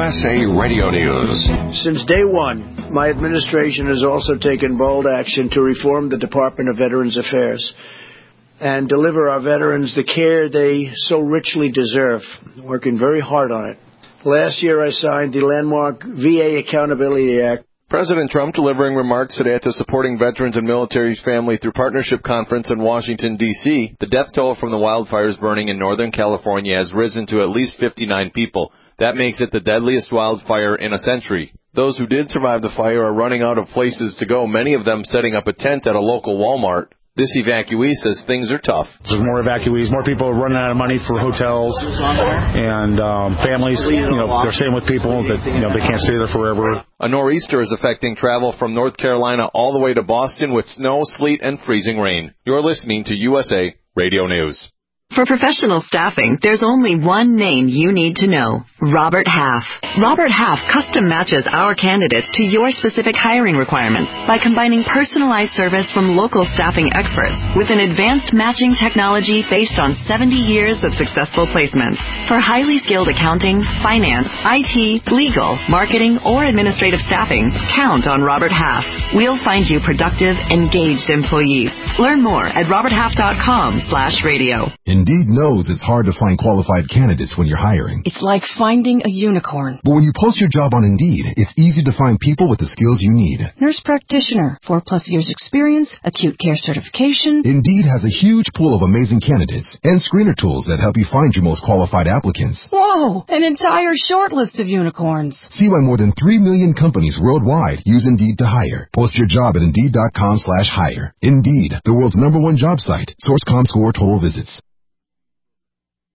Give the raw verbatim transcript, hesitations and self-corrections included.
S A Radio News. Since day one, my administration has also taken bold action to reform the Department of Veterans Affairs and deliver our veterans the care they so richly deserve. Working very hard on it. Last year, I signed the landmark V A Accountability Act. President Trump delivering remarks today at the Supporting Veterans and Military's Family Through Partnership Conference in Washington, D C The death toll from the wildfires burning in Northern California has risen to at least fifty-nine people. That makes it the deadliest wildfire in a century. Those who did survive the fire are running out of places to go, many of them setting up a tent at a local Walmart. This evacuee says things are tough. There's more evacuees, more people are running out of money for hotels, and um, families, you know, they're staying with people that, you know, they can't stay there forever. A nor'easter is affecting travel from North Carolina all the way to Boston with snow, sleet, and freezing rain. You're listening to U S A Radio News. For professional staffing, there's only one name you need to know. Robert Half. Robert Half custom matches our candidates to your specific hiring requirements by combining personalized service from local staffing experts with an advanced matching technology based on seventy years of successful placements. For highly skilled accounting, finance, I T, legal, marketing, or administrative staffing, count on Robert Half. We'll find you productive, engaged employees. Learn more at robert half dot com slash radio. Indeed knows it's hard to find qualified candidates when you're hiring. It's like finding a unicorn. But when you post your job on Indeed, it's easy to find people with the skills you need. Nurse practitioner, four plus years experience, acute care certification. Indeed has a huge pool of amazing candidates and screener tools that help you find your most qualified applicants. Whoa, an entire short list of unicorns. See why more than three million companies worldwide use Indeed to hire. Post your job at Indeed dot com slash hire. Indeed, the world's number one job site. Source dot com score total visits.